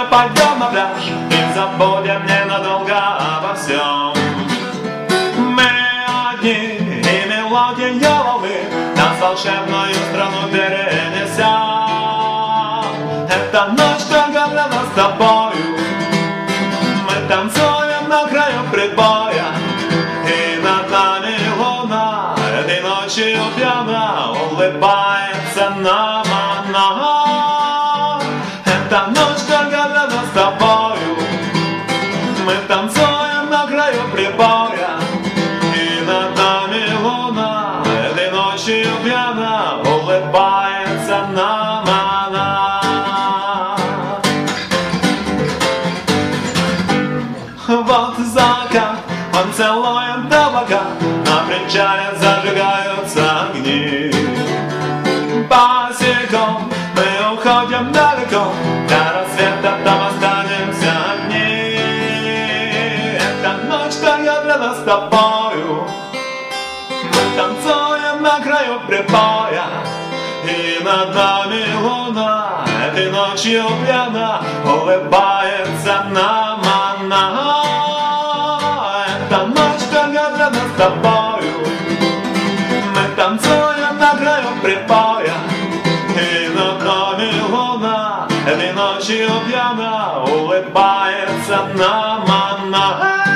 пойдем на пляж и забудем ненадолго обо всем. Мы одни, и мелодия волны нас в волшебную страну перенесет. Эта ночь только для нас с тобою. Мы танцуем на краю прибоя, и над нами луна этой ночью пьяна улыбается нам она. Эта ночь только для нас с тобою. Мы танцуем на краю прибоя, и над нами луна этой ночью пьяна улыбается нам она. Вот закат, он целует до бока, на причале зажигаются огни. Босиком мы уходим далеко, до рассвета там останемся одни. Эта ночь только для нас с тобою. Мы танцуем на краю прибоя, и над нами луна этой ночью пьяна улыбается нам она. Эта ночь только для нас с тобою. Мы танцуем на краю прибоя, и над нами луна этой ночью пьяна улыбается нам она.